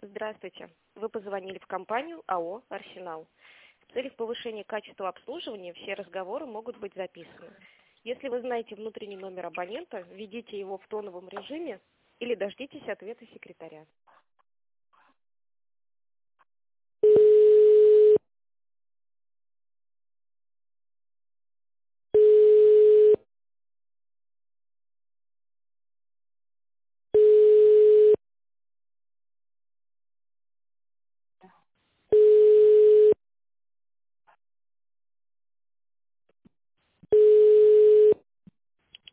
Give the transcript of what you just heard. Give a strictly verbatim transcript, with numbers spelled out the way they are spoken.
Здравствуйте. Вы позвонили в компанию АО «Арсенал». В целях повышения качества обслуживания все разговоры могут быть записаны. Если вы знаете внутренний номер абонента, введите его в тоновом режиме или дождитесь ответа секретаря.